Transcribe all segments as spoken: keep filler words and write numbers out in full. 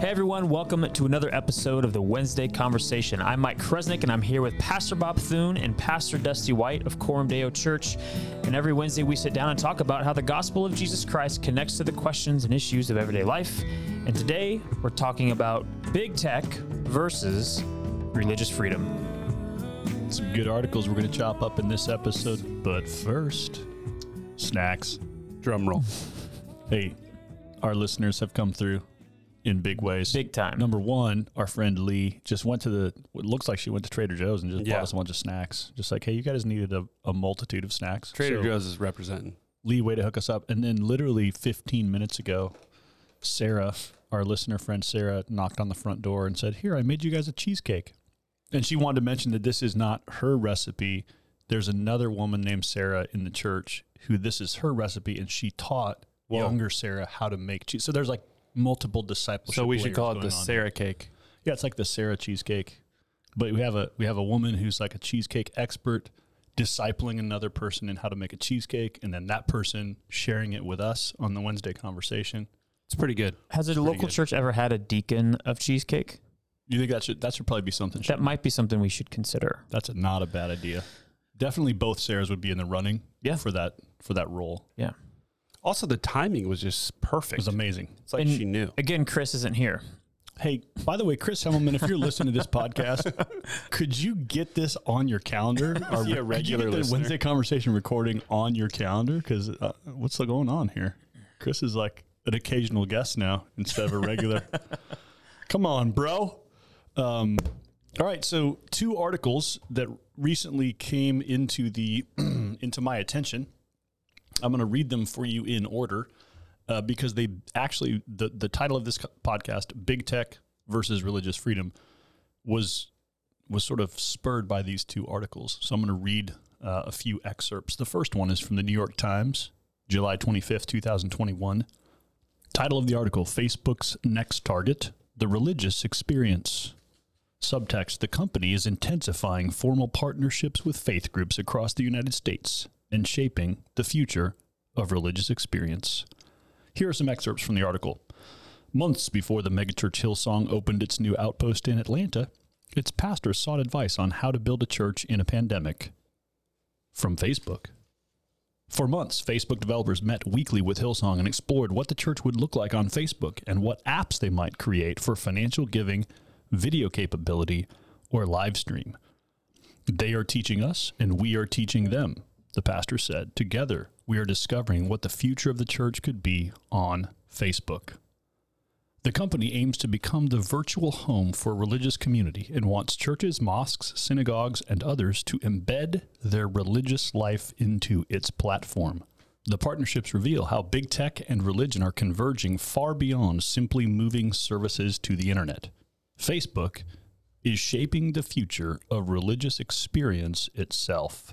Hey everyone, welcome to another episode of the Wednesday Conversation. I'm Mike Kresnick and I'm here with Pastor Bob Thune and Pastor Dusty White of Coram Deo Church. And every Wednesday we sit down and talk about how the gospel of Jesus Christ connects to the questions and issues of everyday life. And today we're talking about big tech versus religious freedom. Some good articles we're going to chop up in this episode, but first, snacks. Drum roll. Hey, our listeners have come through in big ways. Big time. Number one, our friend Lee just went to the, it looks like she went to Trader Joe's and just Yeah. bought us a bunch of snacks. Just like, hey, you guys needed a, a multitude of snacks. Trader So, Joe's is representing. Lee, way to hook us up. And then literally fifteen minutes ago, Sarah, our listener friend Sarah, knocked on the front door and said, here, I made you guys a cheesecake. And she wanted to mention that this is not her recipe. There's another woman named Sarah in the church who this is her recipe, and she taught Whoa. younger Sarah how to make cheese. So there's like multiple discipleship. So we should layers call it going the on Sarah here. cake. Yeah, it's like the Sarah cheesecake. But we have a we have a woman who's like a cheesecake expert, discipling another person in how to make a cheesecake, and then that person sharing it with us on the Wednesday Conversation. It's pretty good. Has a local good. church ever had a deacon of cheesecake? You think that should that should probably be something? That might be something we should consider. That's a, not a bad idea. Definitely, both Sarahs would be in the running. Yeah. for that for that role. Yeah. Also, the timing was just It perfect. was amazing. It's like And she knew. Again, Chris isn't here. Hey, by the way, Chris Hemmelman, if you're listening to this podcast, could you get this on your calendar? Or Is he a could you regular get the listener? Wednesday Conversation recording on your calendar? Because uh, what's going on here? Chris is like an occasional guest now instead of a regular. Come on, bro. Um, all right, so two articles that recently came into the into my attention. I'm going to read them for you in order. Uh, because they actually, the, the title of this co- podcast, Big Tech versus Religious Freedom, was was sort of spurred by these two articles. So I'm going to read uh, a few excerpts. The first one is from the New York Times, July twenty-fifth, twenty twenty-one. Title of the article, Facebook's Next Target, The Religious Experience. Subtext, the company is intensifying formal partnerships with faith groups across the United States and shaping the future of religious experience. Here are some excerpts from the article. Months before the megachurch Hillsong opened its new outpost in Atlanta, its pastors sought advice on how to build a church in a pandemic from Facebook. For months, Facebook developers met weekly with Hillsong and explored what the church would look like on Facebook and what apps they might create for financial giving, video capability, or live stream. They are teaching us, and we are teaching them, the pastor said. Together, we are discovering what the future of the church could be on Facebook. The company aims to become the virtual home for a religious community and wants churches, mosques, synagogues, and others to embed their religious life into its platform. The partnerships reveal how big tech and religion are converging far beyond simply moving services to the internet. Facebook is shaping the future of religious experience itself.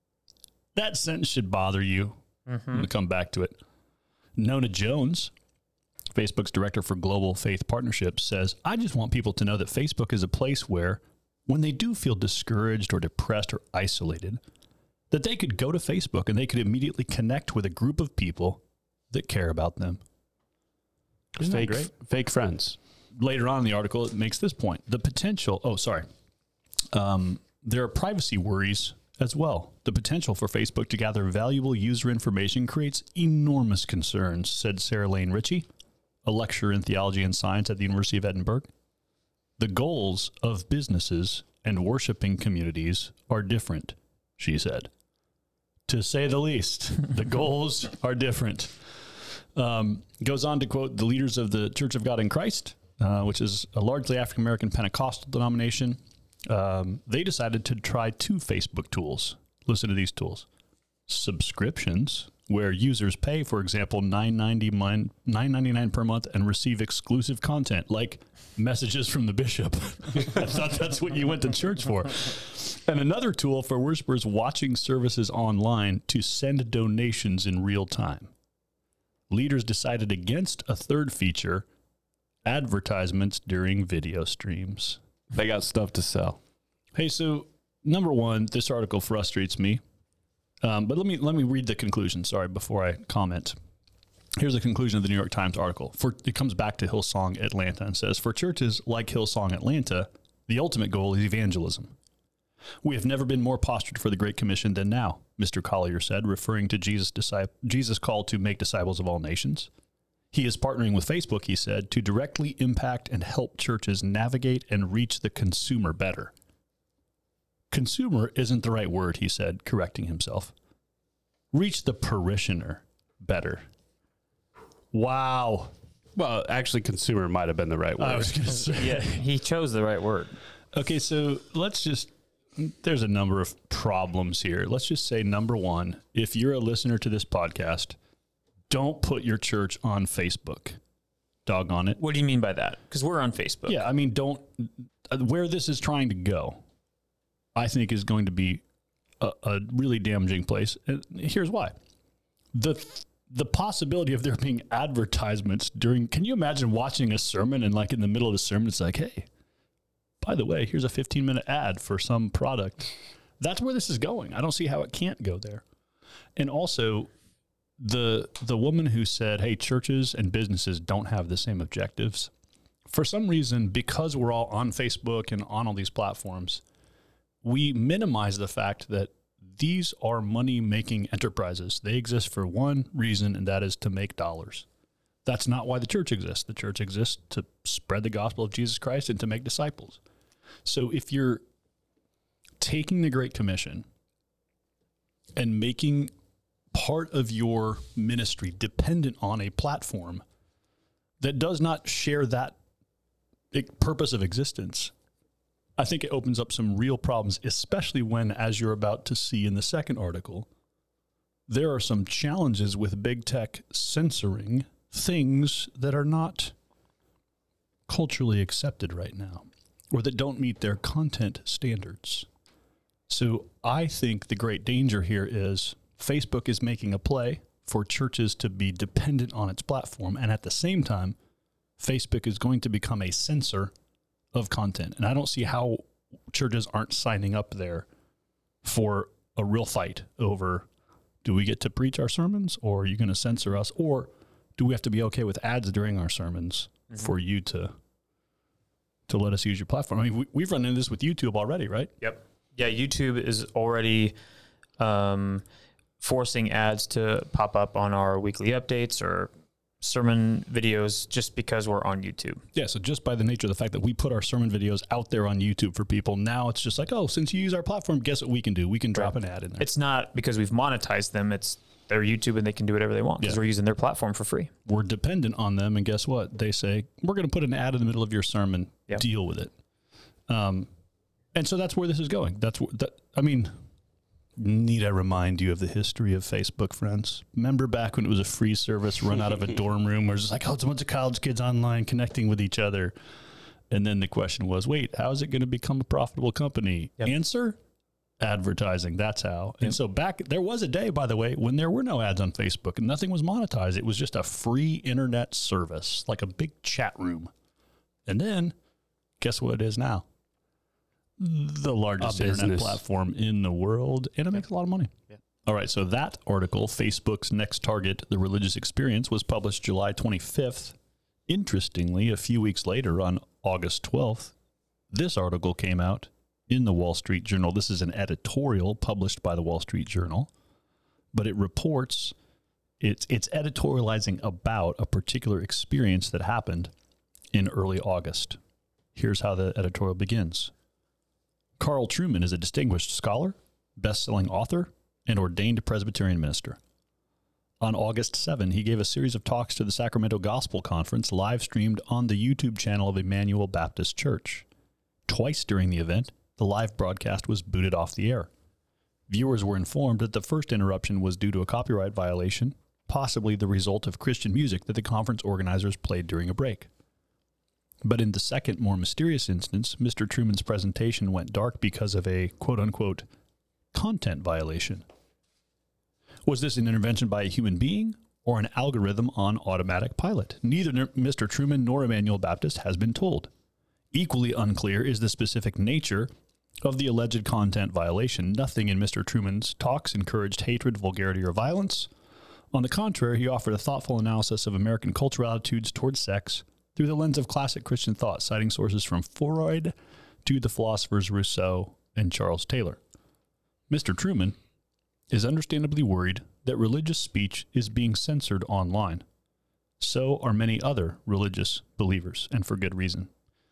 That sentence should bother you. Mm-hmm. I'm going to come back to it. Nona Jones, Facebook's director for global faith partnerships, says, I just want people to know that Facebook is a place where, when they do feel discouraged or depressed or isolated, that they could go to Facebook and they could immediately connect with a group of people that care about them. Isn't that Fake, great? fake friends. Later on in the article, it makes this point. The potential, oh, sorry. Um, there are privacy worries as well. The potential for Facebook to gather valuable user information creates enormous concerns, said Sarah Lane Ritchie, a lecturer in theology and science at the University of Edinburgh. The goals of businesses and worshiping communities are different, she said. To say the least, the goals are different. Um, goes on to quote the leaders of the Church of God in Christ, uh, which is a largely African-American Pentecostal denomination. Um, they decided to try two Facebook tools. Listen to these tools. Subscriptions, where users pay, for example, nine ninety-nine per month and receive exclusive content like messages from the bishop. I thought that's what you went to church for. And another tool for worshipers watching services online to send donations in real time. Leaders decided against a third feature, advertisements during video streams. They got stuff to sell. Hey, so number one, this article frustrates me. Um, but let me let me read the conclusion, sorry, before I comment. Here's the conclusion of the New York Times article. For it comes back to Hillsong Atlanta and says, for churches like Hillsong Atlanta, the ultimate goal is evangelism. We have never been more postured for the Great Commission than now, Mister Collier said, referring to Jesus' disciple, Jesus' call to make disciples of all nations. He is partnering with Facebook, he said, to directly impact and help churches navigate and reach the consumer better. Consumer isn't the right word, he said, correcting himself. Reach the parishioner better. Wow. Well, actually, consumer might have been the right word. I was going to say. Yeah, he chose the right word. Okay, so let's just, there's a number of problems here. Let's just say, number one, if you're a listener to this podcast, don't put your church on Facebook. Doggone it. What do you mean by that? Because we're on Facebook. Yeah, I mean, don't, where this is trying to go, I think is going to be a, a really damaging place. And here's why. The the possibility of there being advertisements during, can you imagine watching a sermon and like in the middle of the sermon, it's like, hey, by the way, here's a fifteen minute ad for some product. That's where this is going. I don't see how it can't go there. And also the, the woman who said, hey, churches and businesses don't have the same objectives. For some reason, because we're all on Facebook and on all these platforms, we minimize the fact that these are money-making enterprises. They exist for one reason, and that is to make dollars. That's not why the church exists. The church exists to spread the gospel of Jesus Christ and to make disciples. So if you're taking the Great Commission and making part of your ministry dependent on a platform that does not share that purpose of existence, I think it opens up some real problems, especially when, as you're about to see in the second article, there are some challenges with big tech censoring things that are not culturally accepted right now or that don't meet their content standards. So I think the great danger here is Facebook is making a play for churches to be dependent on its platform, and at the same time, Facebook is going to become a censor of content. And I don't see how churches aren't signing up there for a real fight over, do we get to preach our sermons, or are you going to censor us, or do we have to be okay with ads during our sermons mm-hmm. for you to to let us use your platform? I mean, we, we've run into this with YouTube already, right? Yep. Yeah, YouTube is already um, forcing ads to pop up on our weekly updates or sermon videos just because we're on YouTube. Yeah, so just by the nature of the fact that we put our sermon videos out there on YouTube for people, now it's just like, oh, since you use our platform, guess what we can do? We can drop right. an ad in there. It's not because we've monetized them. It's their YouTube and they can do whatever they want because yeah. we're using their platform for free. We're dependent on them, and guess what? They say, we're going to put an ad in the middle of your sermon. Yep. Deal with it. Um, and so that's where this is going. That's what, that, I mean... Need I remind you of the history of Facebook, friends? Remember back when it was a free service run out of a dorm room where it's just like, oh, it's a bunch of college kids online connecting with each other. And then the question was, wait, how is it going to become a profitable company? Yep. Answer, advertising. That's how. Yep. And so back, there was a day, by the way, when there were no ads on Facebook and nothing was monetized. It was just a free internet service, like a big chat room. And then guess what it is now? The largest internet platform in the world, and it makes a lot of money. Yeah. All right, so that article, Facebook's Next Target, The Religious Experience, was published July twenty-fifth. Interestingly, a few weeks later, on August twelfth, this article came out in the Wall Street Journal. This is an editorial published by the Wall Street Journal, but it reports, it's, it's editorializing about a particular experience that happened in early August. Here's how the editorial begins. Carl Trueman is a distinguished scholar, best-selling author, and ordained Presbyterian minister. On August seventh, he gave a series of talks to the Sacramento Gospel Conference live-streamed on the YouTube channel of Emmanuel Baptist Church. Twice during the event, the live broadcast was booted off the air. Viewers were informed that the first interruption was due to a copyright violation, possibly the result of Christian music that the conference organizers played during a break. But in the second, more mysterious instance, Mister Trueman's presentation went dark because of a quote-unquote content violation. Was this an intervention by a human being or an algorithm on automatic pilot? Neither Mister Trueman nor Emmanuel Baptist has been told. Equally unclear is the specific nature of the alleged content violation. Nothing in Mister Trueman's talks encouraged hatred, vulgarity, or violence. On the contrary, he offered a thoughtful analysis of American cultural attitudes towards sex through the lens of classic Christian thought, citing sources from Freud to the philosophers Rousseau and Charles Taylor. Mister Truman is understandably worried that religious speech is being censored online. So are many other religious believers, and for good reason.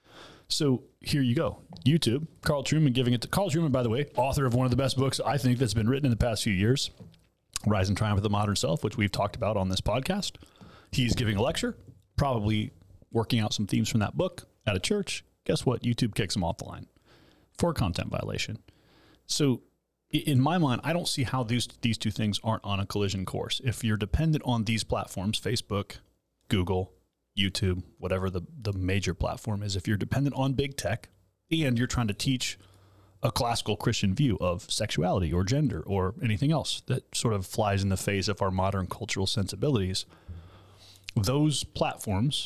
So here you go. YouTube, Carl Truman giving it to Carl Truman, by the way, author of one of the best books I think that's been written in the past few years, Rise and Triumph of the Modern Self, which we've talked about on this podcast. He's giving a lecture, probably working out some themes from that book at a church. Guess what? YouTube kicks him off the line for content violation. So in my mind, I don't see how these these two things aren't on a collision course. If you're dependent on these platforms, Facebook, Google, YouTube, whatever the, the major platform is, if you're dependent on big tech and you're trying to teach a classical Christian view of sexuality or gender or anything else that sort of flies in the face of our modern cultural sensibilities, those platforms,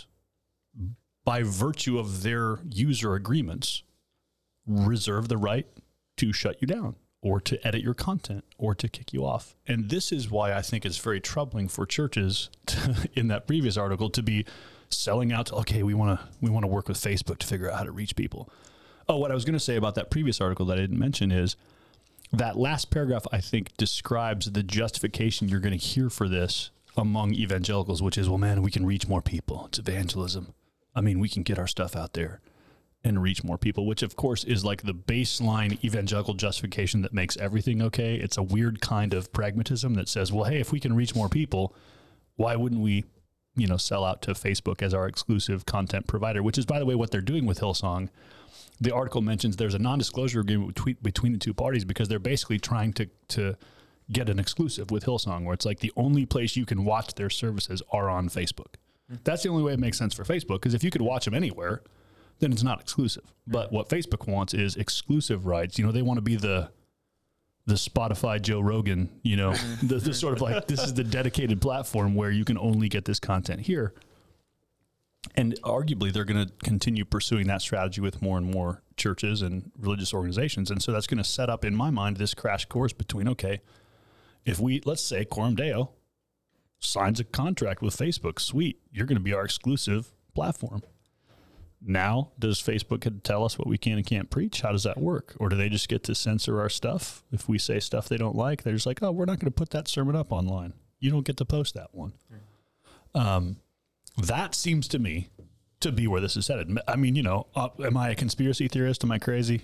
by virtue of their user agreements, reserve the right to shut you down or to edit your content or to kick you off. And this is why I think it's very troubling for churches to, in that previous article, to be selling out to, okay, we want to we want to work with Facebook to figure out how to reach people. Oh, what I was going to say about that previous article that I didn't mention is that last paragraph, I think, describes the justification you're going to hear for this among evangelicals, which is, well, man, we can reach more people. It's evangelism. I mean, we can get our stuff out there and reach more people, which of course is like the baseline evangelical justification that makes everything okay. It's a weird kind of pragmatism that says, well, hey, if we can reach more people, why wouldn't we, you know, sell out to Facebook as our exclusive content provider, which is, by the way, what they're doing with Hillsong. The article mentions there's a non-disclosure agreement between, between the two parties because they're basically trying to, to get an exclusive with Hillsong, where it's like the only place you can watch their services are on Facebook. Mm-hmm. That's the only way it makes sense for Facebook, because if you could watch them anywhere, then it's not exclusive. But what Facebook wants is exclusive rights. You know, they want to be the the Spotify Joe Rogan, you know, the, the sort of like, this is the dedicated platform where you can only get this content here. And arguably, they're going to continue pursuing that strategy with more and more churches and religious organizations. And so that's going to set up, in my mind, this crash course between, okay, if we, let's say Coram Deo signs a contract with Facebook, sweet, you're going to be our exclusive platform. Now, does Facebook tell us what we can and can't preach? How does that work? Or do they just get to censor our stuff? If we say stuff they don't like, they're just like, oh, we're not going to put that sermon up online. You don't get to post that one. Um, that seems to me to be where this is headed. I mean, you know, uh, am I a conspiracy theorist? Am I crazy?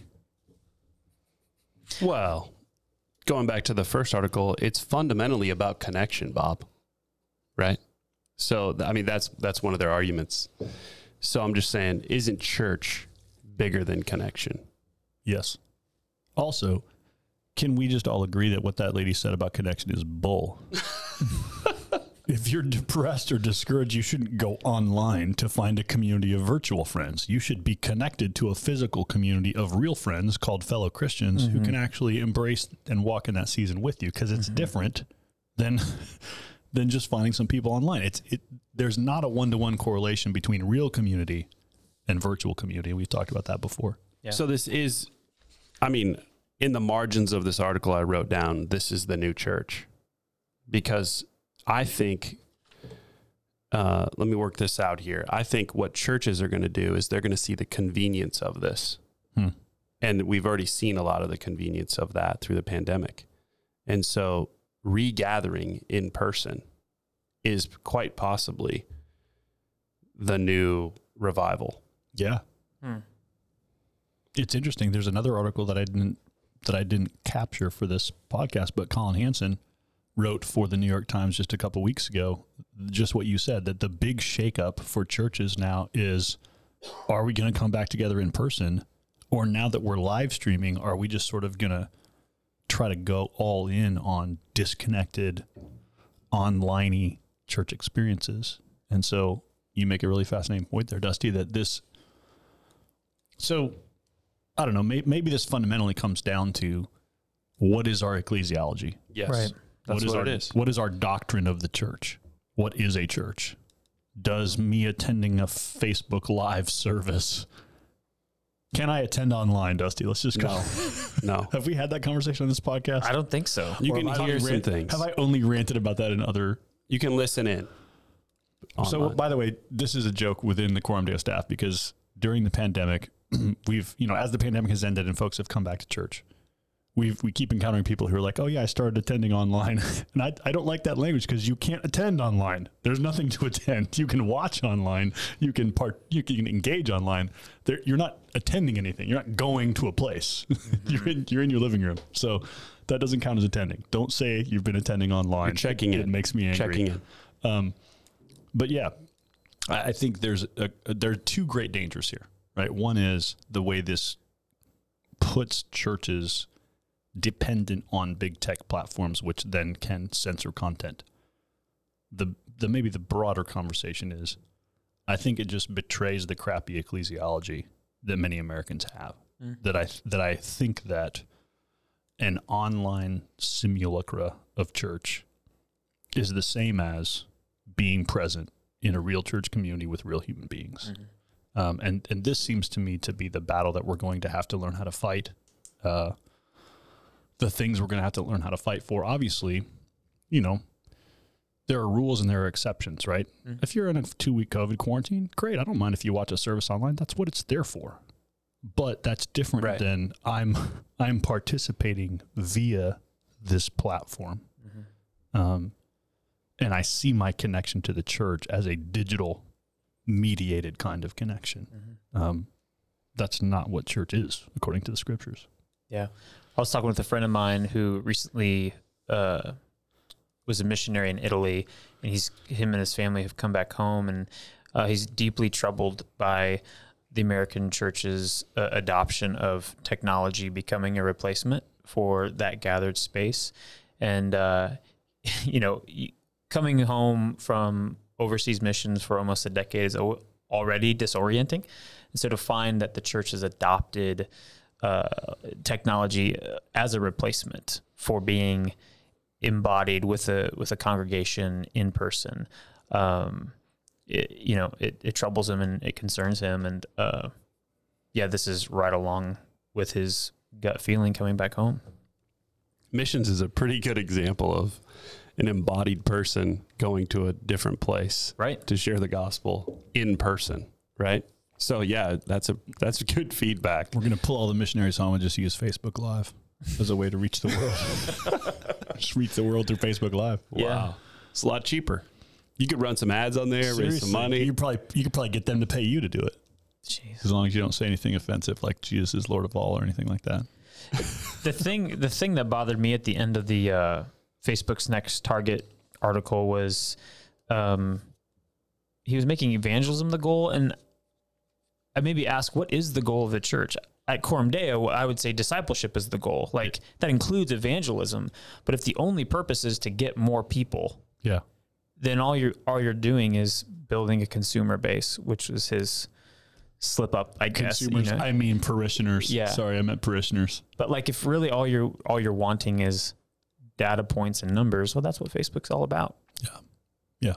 Well, going back to the first article, it's fundamentally about connection, Bob. Right? So, I mean, that's that's one of their arguments. So I'm just saying, isn't church bigger than connection? Yes. Also, can we just all agree that what that lady said about connection is bull? If you're depressed or discouraged, you shouldn't go online to find a community of virtual friends. You should be connected to a physical community of real friends called fellow Christians mm-hmm. who can actually embrace and walk in that season with you, because it's mm-hmm. different than than just finding some people online. It's it. There's not a one-to-one correlation between real community and virtual community. We've talked about that before. Yeah. So this is, I mean, in the margins of this article I wrote down, this is the new church. Because I think, uh, let me work this out here. I think what churches are going to do is they're going to see the convenience of this. Hmm. And we've already seen a lot of the convenience of that through the pandemic. And so regathering in person is quite possibly the new revival. Yeah. Hmm. It's interesting. There's another article that I didn't that I didn't capture for this podcast, but Colin Hansen wrote for the New York Times just a couple of weeks ago, just what you said, that the big shakeup for churches now is, are we going to come back together in person? Or now that we're live streaming, are we just sort of going to try to go all in on disconnected, online-y church experiences? And so you make a really fascinating point there, Dusty, that this, so I don't know, may, maybe this fundamentally comes down to what is our ecclesiology? Yes. Right. That's what, is what our, it is. What is our doctrine of the church? What is a church? Does me attending a Facebook Live service, can I attend online, Dusty? Let's just go. No. no. Have we had that conversation on this podcast? I don't think so. You Or can have I hear only some rant, things. Have I only ranted about that in other You can listen in. So, online. by the way, this is a joke within the Quorum Deo staff because during the pandemic, we've, you know, as the pandemic has ended and folks have come back to church, we've, we keep encountering people who are like, oh yeah, I started attending online. And I, I don't like that language because you can't attend online. There's nothing to attend. You can watch online. You can part, you can engage online. There, you're not attending anything. You're not going to a place. Mm-hmm. you're in, you're in your living room. So that doesn't count as attending. Don't say you've been attending online. You're checking it, in. It makes me angry. Checking in. Um, but yeah, I, I think there's a, a, there are two great dangers here, right? One is the way this puts churches dependent on big tech platforms, which then can censor content. The, the maybe the broader conversation is, I think it just betrays the crappy ecclesiology that many Americans have. Mm. That I that I think that an online simulacra of church is the same as being present in a real church community with real human beings. Mm-hmm. Um, and, and this seems to me to be the battle that we're going to have to learn how to fight. Uh, the things we're going to have to learn how to fight for. Obviously, you know, there are rules and there are exceptions, right? Mm-hmm. If you're in a two-week COVID quarantine, great. I don't mind if you watch a service online. That's what it's there for. But that's different right. than I'm I'm participating via this platform. Mm-hmm. Um, and I see my connection to the church as a digital mediated kind of connection. Mm-hmm. Um, that's not what church is, according to the scriptures. Yeah. I was talking with a friend of mine who recently uh, was a missionary in Italy, and he's him and his family have come back home, and uh, he's deeply troubled by the American church's uh, adoption of technology becoming a replacement for that gathered space. And, uh, you know, coming home from overseas missions for almost a decade is already disorienting. And so to find that the church has adopted uh, technology as a replacement for being embodied with a with a congregation in person, um, it, you know, it, it troubles him and it concerns him. And uh, yeah, this is right along with his gut feeling coming back home. Missions is a pretty good example of an embodied person going to a different place, right, to share the gospel in person, right? So yeah, that's a that's good feedback. We're gonna pull all the missionaries home and just use Facebook Live as a way to reach the world. Just reach the world through Facebook Live. Yeah. Wow, it's a lot cheaper. You could run some ads on there, Seriously, raise some money. You probably you could probably get them to pay you to do it. Jeez. As long as you don't say anything offensive like Jesus is Lord of all or anything like that. The thing the thing that bothered me at the end of the uh, Facebook's Next Target article was um, he was making evangelism the goal, and I maybe ask, what is the goal of the church? At Quorum Deo, I would say discipleship is the goal. Like, that includes evangelism. But if the only purpose is to get more people, yeah, then all you're all you're doing is building a consumer base, which was his slip up, I guess. Consumers, you know? I mean parishioners. Yeah. Sorry, I meant parishioners. But like, if really all you're all you're wanting is data points and numbers, well, that's what Facebook's all about. Yeah, yeah.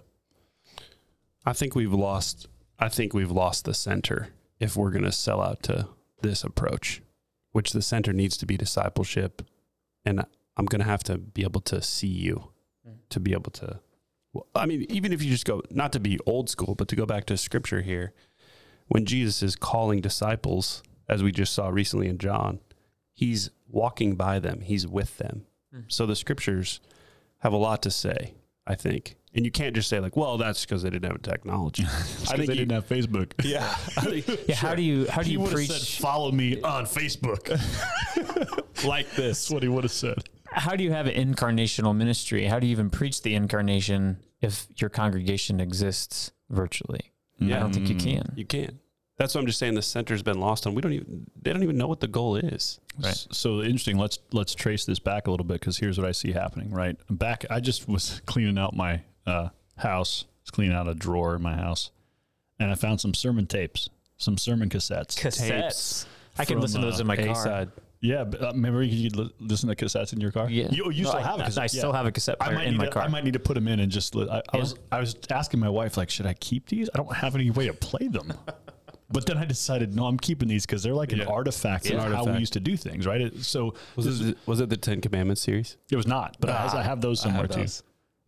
I think we've lost. I think we've lost the center if we're going to sell out to this approach, which the center needs to be discipleship. And I'm going to have to be able to see you, mm. to be able to, well, I mean, even if you just go, not to be old school, but to go back to scripture here, when Jesus is calling disciples, as we just saw recently in John, he's walking by them, he's with them. Mm. So the scriptures have a lot to say, I think. And you can't just say like, well, that's because they didn't have technology. I think they didn't have Facebook. Yeah. I think, yeah. Sure. How do you how do you he preach? Said, follow me on Facebook, like this. That's what he would have said. How do you have an incarnational ministry? How do you even preach the incarnation if your congregation exists virtually? Yeah. I don't think you can. You can't. That's what I'm just saying. The center's been lost on. We don't even. They don't even know what the goal is. Right. So interesting. Let's let's trace this back a little bit because here's what I see happening. Right back. I just was cleaning out my. Uh, house. I was cleaning out a drawer in my house, and I found some sermon tapes, some sermon cassettes. Cassettes. I can listen to those in my car. A-side. Yeah, but uh, remember you could listen to cassettes in your car. Yeah, you, you no, still I, have a cassette. I still yeah. have a cassette player in my to, car. I might need to put them in and just. I, I yeah. was I was asking my wife like, should I keep these? I don't have any way to play them. But then I decided, no, I'm keeping these because they're like an yeah. artifact yeah. of artifact. how we used to do things, right? It, so was it, was it the Ten Commandments series? It was not, but ah, I, I have those somewhere have those. too.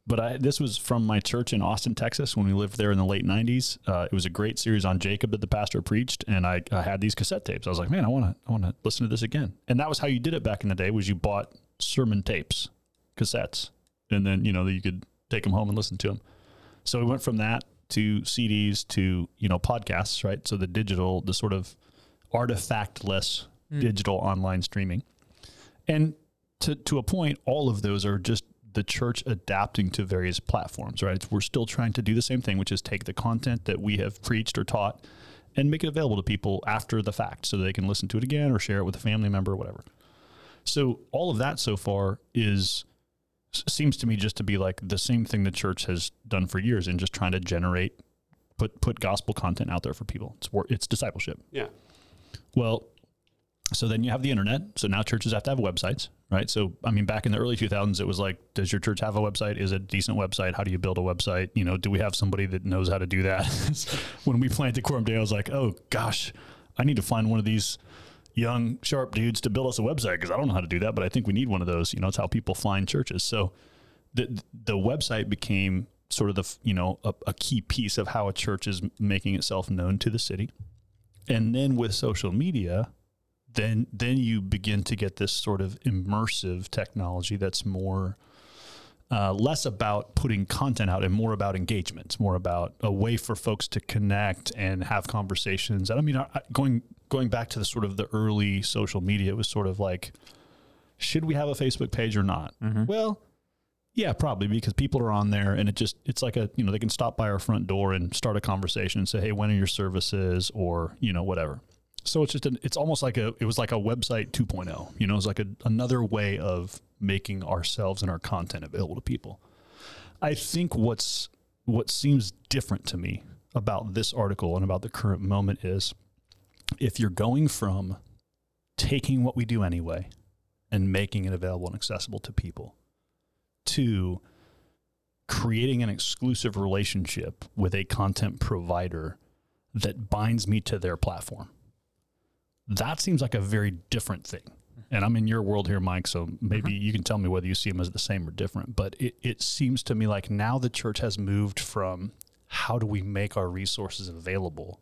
but I, this was from my church in Austin, Texas, when we lived there in the late nineties. Uh, it was a great series on Jacob that the pastor preached, and I, I had these cassette tapes. I was like, man, I want to I want to listen to this again. And that was how you did it back in the day, was you bought sermon tapes, cassettes, and then, you know, you could take them home and listen to them. So we went from that to C Ds to, you know, podcasts, right? So the digital, the sort of artifactless mm. digital online streaming. And to, to a point, all of those are just the church adapting to various platforms, right? We're still trying to do the same thing, which is take the content that we have preached or taught and make it available to people after the fact so they can listen to it again or share it with a family member or whatever. So all of that so far is, seems to me just to be like the same thing the church has done for years in just trying to generate, put, put gospel content out there for people. It's it's discipleship. Yeah. Well, so then you have the internet. So now churches have to have websites, right? So, I mean, back in the early two thousands, it was like, does your church have a website? Is it a decent website? How do you build a website? You know, do we have somebody that knows how to do that? When we planted Coram Deo, I was like, oh gosh, I need to find one of these young, sharp dudes to build us a website because I don't know how to do that, but I think we need one of those. You know, it's how people find churches. So the the website became sort of the, you know, a, a key piece of how a church is making itself known to the city. And then with social media, then then you begin to get this sort of immersive technology that's more, uh, less about putting content out and more about engagement. It's more about a way for folks to connect and have conversations. And I mean, I, going going back to the sort of the early social media, it was sort of like, should we have a Facebook page or not? Mm-hmm. Well, yeah, probably, because people are on there and it just, it's like a, you know, they can stop by our front door and start a conversation and say, hey, when are your services, or, you know, whatever. So it's just, an, it's almost like a, it was like a website two point oh, you know, it's like a, another way of making ourselves and our content available to people. I think what's, what seems different to me about this article and about the current moment is, if you're going from taking what we do anyway and making it available and accessible to people to creating an exclusive relationship with a content provider that binds me to their platform, that seems like a very different thing. And I'm in your world here, Mike, so maybe mm-hmm. you can tell me whether you see them as the same or different. But it, it seems to me like now the church has moved from how do we make our resources available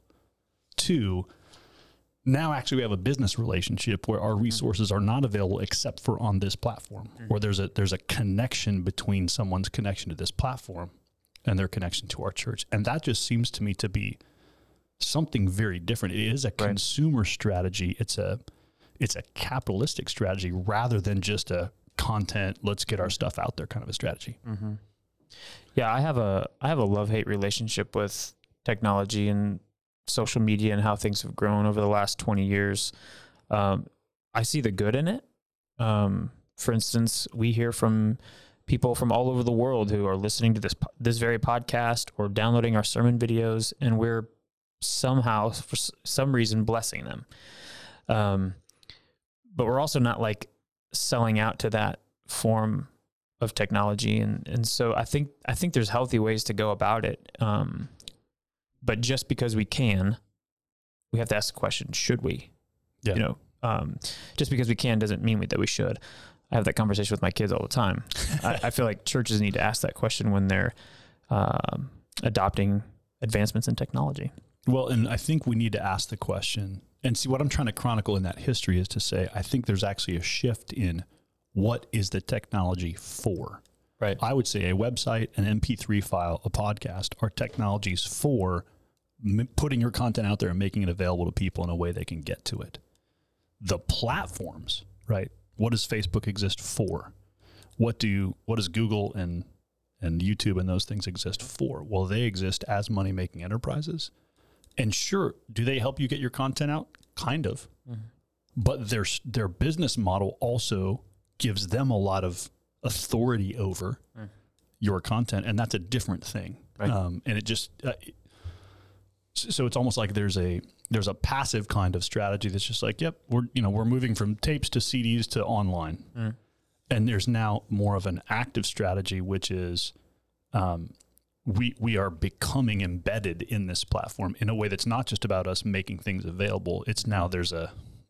to now actually we have a business relationship where our resources are not available except for on this platform, mm-hmm. or there's a there's a connection between someone's connection to this platform and their connection to our church. And that just seems to me to be something very different. It is a right. consumer strategy. It's a it's a capitalistic strategy rather than just a content, let's get our stuff out there kind of a strategy. Mm-hmm. Yeah, I have a I have a love-hate relationship with technology and social media and how things have grown over the last twenty years. Um, I see the good in it. Um, for instance, we hear from people from all over the world who are listening to this this very podcast or downloading our sermon videos, and we're somehow, for some reason, blessing them. Um, but we're also not like selling out to that form of technology, and and so I think I think there's healthy ways to go about it. Um, But just because we can, we have to ask the question, should we? Yeah. You know, um, just because we can doesn't mean we, that we should. I have that conversation with my kids all the time. I, I feel like churches need to ask that question when they're um, adopting advancements in technology. Well, and I think we need to ask the question, and see what I'm trying to chronicle in that history is to say, I think there's actually a shift in what is the technology for? Right. I would say a website, an M P three file, a podcast are technologies for m- putting your content out there and making it available to people in a way they can get to it. The platforms, right? What does Facebook exist for? What do what does Google and and YouTube and those things exist for? Well, they exist as money-making enterprises. And sure, do they help you get your content out? Kind of. Mm-hmm. But their their business model also gives them a lot of authority over mm. your content, and that's a different thing. Right. Um, and it just uh, it, so it's almost like there's a there's a passive kind of strategy that's just like, yep, we're you know we're moving from tapes to C Ds to online, mm. and there's now more of an active strategy, which is um, we we are becoming embedded in this platform in a way that's not just about us making things available. It's now there's a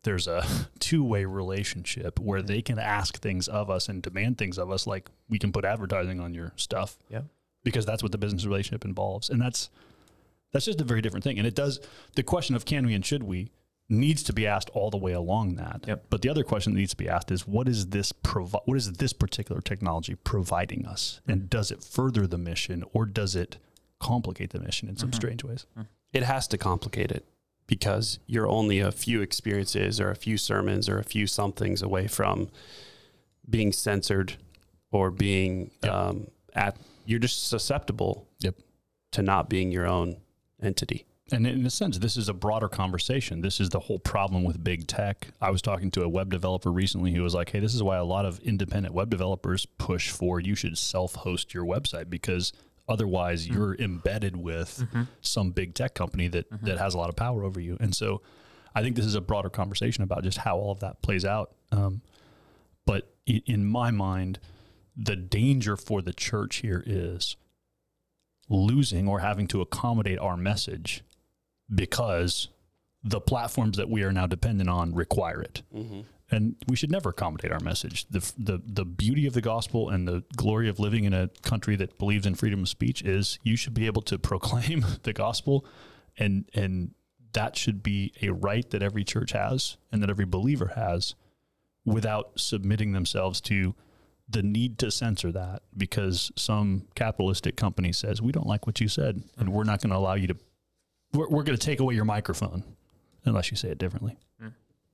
there's a two-way relationship where they can ask things of us and demand things of us, like we can put advertising on your stuff. Yeah. Because that's what the business relationship involves. And that's that's just a very different thing. And it does, the question of can we and should we needs to be asked all the way along that. Yep. But the other question that needs to be asked is what is this provi- what is this particular technology providing us? And does it further the mission or does it complicate the mission in some mm-hmm. strange ways? It has to complicate it because you're only a few experiences or a few sermons or a few somethings away from being censored or being yep. um, at, you're just susceptible yep. to not being your own entity. And in a sense, this is a broader conversation. This is the whole problem with big tech. I was talking to a web developer recently who was like, hey, this is why a lot of independent web developers push for you should self-host your website because otherwise mm-hmm. you're embedded with mm-hmm. some big tech company that, mm-hmm. that has a lot of power over you. And so I think this is a broader conversation about just how all of that plays out. Um, but in, in my mind, the danger for the church here is losing or having to accommodate our message because the platforms that we are now dependent on require it. Mm-hmm. And we should never accommodate our message. The, the the beauty of the gospel and the glory of living in a country that believes in freedom of speech is you should be able to proclaim the gospel, and and that should be a right that every church has and that every believer has without submitting themselves to the need to censor that because some capitalistic company says, we don't like what you said, and we're not going to allow you to We're, we're going to take away your microphone unless you say it differently. Mm.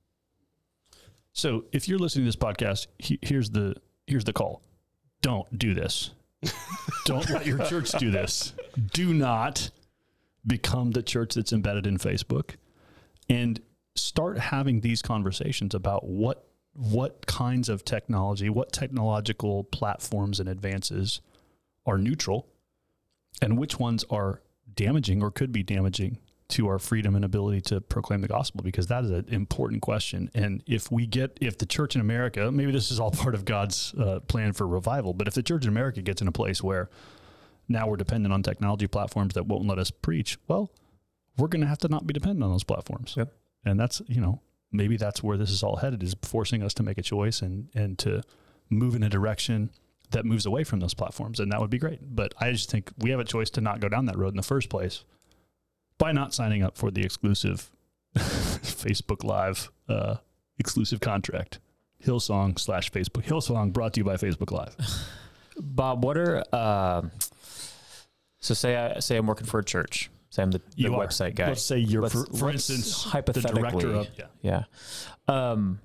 So if you're listening to this podcast, he, here's the here's the call. Don't do this. Don't let your church do this. Do not become the church that's embedded in Facebook, and start having these conversations about what what kinds of technology, what technological platforms and advances are neutral, and which ones are damaging or could be damaging to our freedom and ability to proclaim the gospel, because that is an important question. And if we get, if the church in America, maybe this is all part of God's uh, plan for revival, but if the church in America gets in a place where now we're dependent on technology platforms that won't let us preach, well, we're going to have to not be dependent on those platforms. Yep. And that's, you know, maybe that's where this is all headed, is forcing us to make a choice and, and to move in a direction that moves away from those platforms. And that would be great. But I just think we have a choice to not go down that road in the first place by not signing up for the exclusive Facebook Live uh, exclusive contract. Hillsong slash Facebook. Hillsong brought to you by Facebook Live. Bob, what are, uh, so say I say I'm working for a church. Say I'm the, the website guy. Let's say you're, let's, for, for let's instance, hypothetically, the director of, yeah. yeah. Um,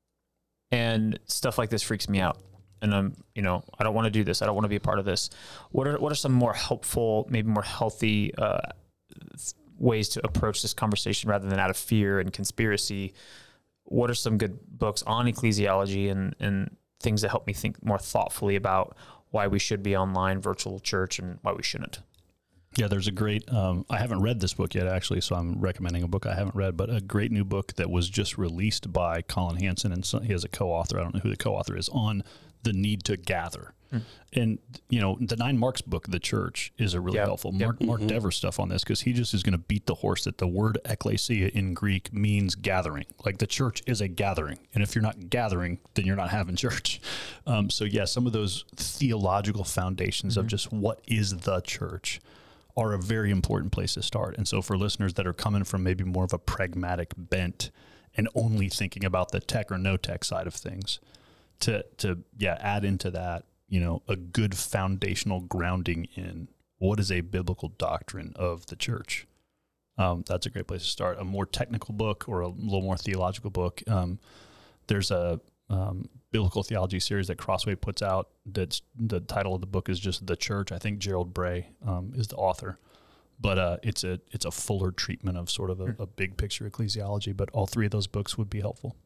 and stuff like this freaks me out. And I'm, you know, I don't want to do this. I don't want to be a part of this. What are, what are some more helpful, maybe more healthy uh, ways to approach this conversation rather than out of fear and conspiracy? What are some good books on ecclesiology and, and things that help me think more thoughtfully about why we should be online virtual church and why we shouldn't? Yeah, there's a great, um, I haven't read this book yet, actually, so I'm recommending a book I haven't read, but a great new book that was just released by Colin Hansen, and so he has a co-author, I don't know who the co-author is, on the need to gather. Mm. And, you know, the Nine Marks book, The Church, is a really yep. helpful. Mark, yep. Mark mm-hmm. Dever stuff on this, because he just is going to beat the horse that the word ekklesia in Greek means gathering. Like, the church is a gathering. And if you're not gathering, then you're not having church. Um, so, yeah, some of those theological foundations mm-hmm. of just what is the church are a very important place to start. And so for listeners that are coming from maybe more of a pragmatic bent and only thinking about the tech or no tech side of things, to, to yeah, add into that, you know, a good foundational grounding in what is a biblical doctrine of the church. Um, that's a great place to start. A more technical book or a little more theological book. Um, there's a um, biblical theology series that Crossway puts out. That's the title of the book is just The Church. I think Gerald Bray um, is the author, but uh, it's a it's a fuller treatment of sort of a, a big picture ecclesiology. But all three of those books would be helpful.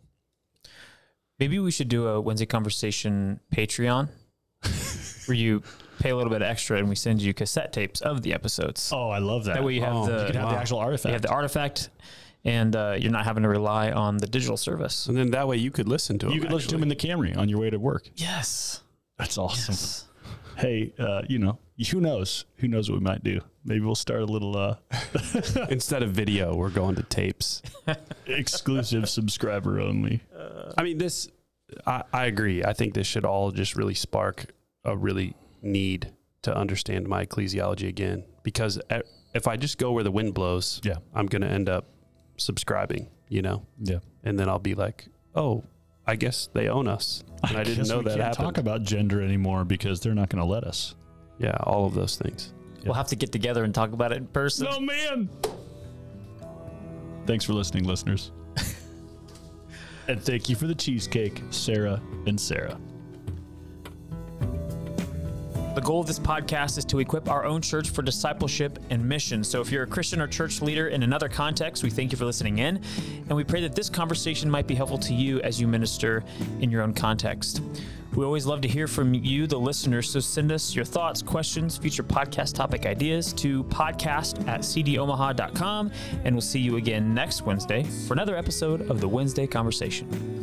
Maybe we should do a Wednesday Conversation Patreon where you pay a little bit extra and we send you cassette tapes of the episodes. Oh, I love that. That way you have oh, the you can have wow. the actual artifact. You have the artifact. And uh, you're not having to rely on the digital service. And then that way you could listen to them. You could actually. listen to them in the Camry on your way to work. Yes. That's awesome. Yes. hey, uh, you know, who knows? Who knows what we might do? Maybe we'll start a little uh, Instead of video, we're going to tapes. exclusive subscriber only. I mean, this, I, I agree. I think this should all just really spark a really need to understand my ecclesiology again. Because if I just go where the wind blows, Yeah. I'm going to end up subscribing, you know? Yeah. And then I'll be like, oh, I guess they own us. And I, I didn't know we that can't happened. talk about gender anymore because they're not going to let us. Yeah, all of those things. We'll have to get together and talk about it in person. Oh, man. Thanks for listening, listeners. And thank you for the cheesecake, Sarah and Sarah. The goal of this podcast is to equip our own church for discipleship and mission. So if you're a Christian or church leader in another context, we thank you for listening in, and we pray that this conversation might be helpful to you as you minister in your own context. We always love to hear from you, the listeners, so send us your thoughts, questions, future podcast topic ideas to podcast at c d omaha dot com, and we'll see you again next Wednesday for another episode of the Wednesday Conversation.